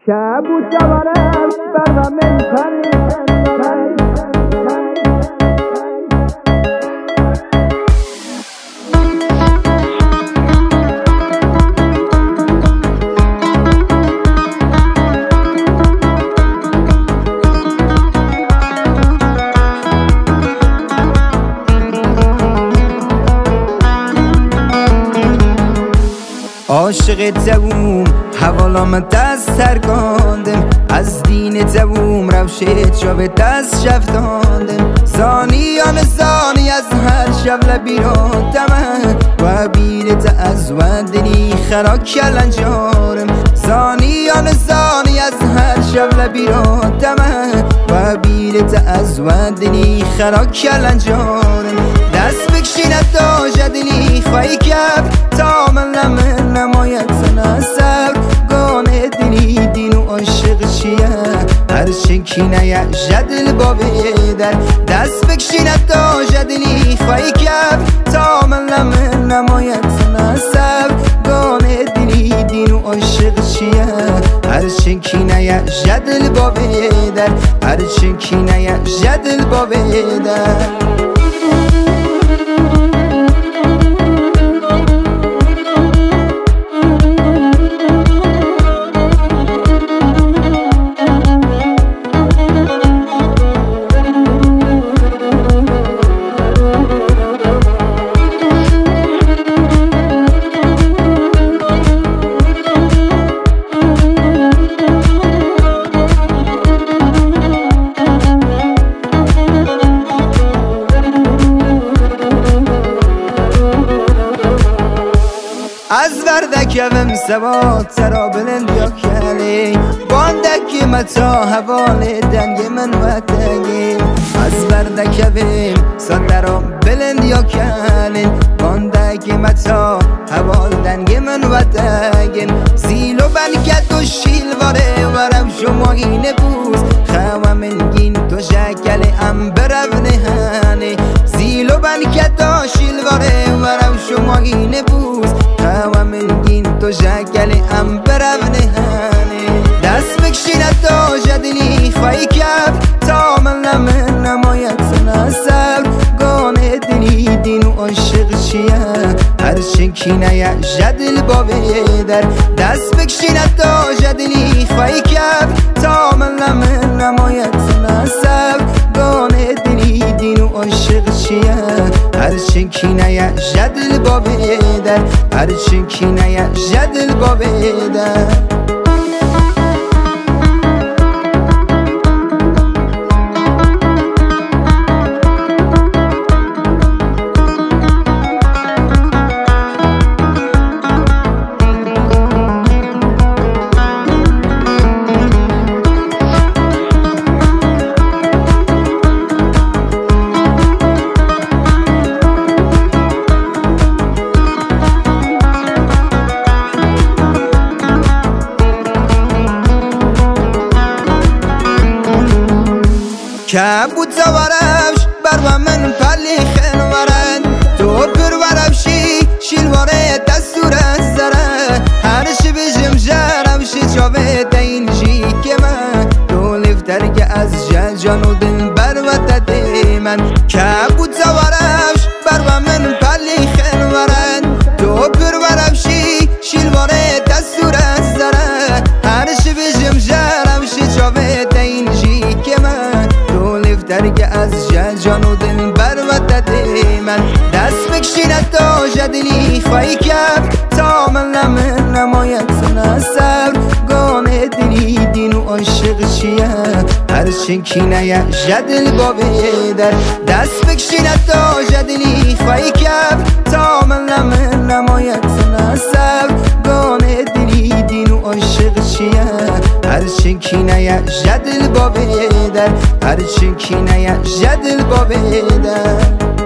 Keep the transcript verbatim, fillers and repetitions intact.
كابوس ورم برا من فريق عاشق دووم حوالام دست ترکاندم از دین دووم روشه چاوه دست شفتاندم زانیان زانی از هر شب لبیراتم و بیرت از ودنی خرا کلن جارم زانیان زانی از هر شب لبیراتم و بیرت از ودنی خرا کلن جارم دست بکشیند تا جدلی خواهی کب تا من لمن نماید سنه سر گانه دلی دین و عاشق چیه هر شکینه یه جدل بابه در دست بکشیند تا جدلی خواهی کب تا من لمن نماید سنه سر گانه دلی دین و عاشق چیه هر شکینه یه جدل بابه در هر شکینه یه جدل بابه در از وردکم سواد سرا بلند یا کلی باندکی متا حوال دنگ من و تگیم از وردکم سرا بلند یا کلی باندکی متا حوال دنگ من و تگیم زیلو بلکت و شیل واره ورم شما اینه بوز خواه من گین تو شکل ام برو نهانه زیلو بلکت و شیل واره ورم شما اینه بوز و ملگین تو شکل ام برو نهانه دست بکشیند تا جدلی خواهی کب تا من لمن نماید سنه سر گانه دلی دین و عاشق چیه هر شکینه یه جدل بابه در دست بکشیند تا جدلی خواهی کب تا من لمن نماید سنه سر گانه دلی دین و عاشق چیه هر شکینه یه جدل بابه در هر شکینه یه جدل بابه در کبود زوارش بر من پلی خن ورن تو پر ورفشی شیلواره دستور از زره هر شی بجم جرم شی چاوه دین جی که من تو لفتر که از جان و دل بر و دده من کبود زوارش بر من پلی خن ورن تو پر ورفشی شیلواره دستور از زره هر شی بجم جرم شی چاوه دین جی که من درگه از جان و دل بر و دده من دست بکشیند تا جدلی خواهی کب تا من لمن نماید سنه سر گانه دلی دین و عاشق چیه هر شکینه یه جدل بابه در دست بکشیند تا جدلی خواهی کب تا من لمن نماید سنه سر گانه دلی دین و عاشق چیه هر شکینه یه جدل بابه در هر شکینه یه جدل بابه در